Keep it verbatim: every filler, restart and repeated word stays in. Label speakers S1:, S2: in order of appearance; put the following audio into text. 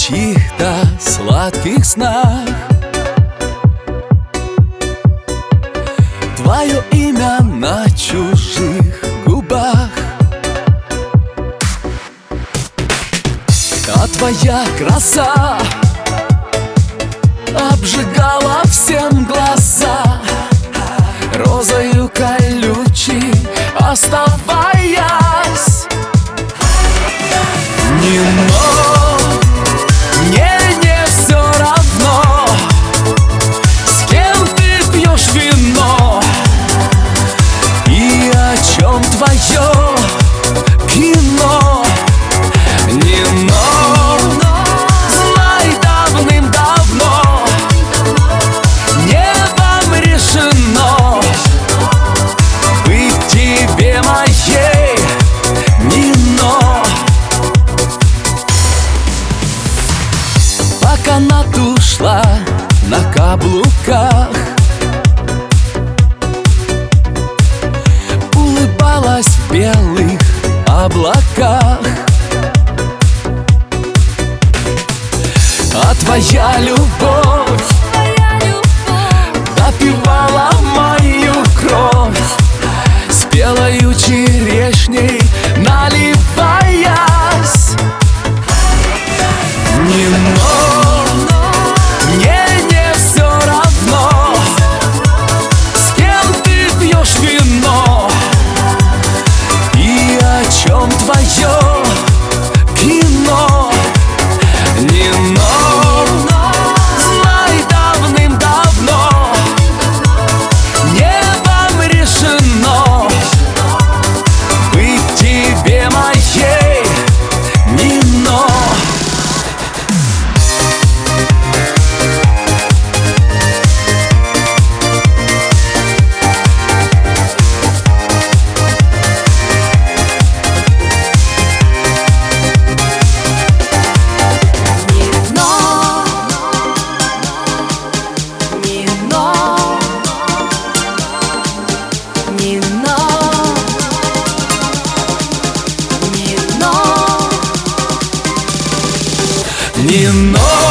S1: чьих-то сладких снах. Твое имя на чужих губах, а твоя краса обжигала всем глаза, розою колючей оставаясь. Не, но мне не все равно, с кем ты пьешь вино и о чем твое кино. Не, но знай, давным-давно небом решено быть тебе моей, Нино. По канату шла на каблуках, улыбалась в белых облаках, а твоя любовь допивала мою кровь, с белою черешней наливаясь. Не, но мне не все равно, с кем ты пьешь вино и о чем твое кино. Не, но знай, давным-давно небом решено быть тебе моей, Нино. Не, но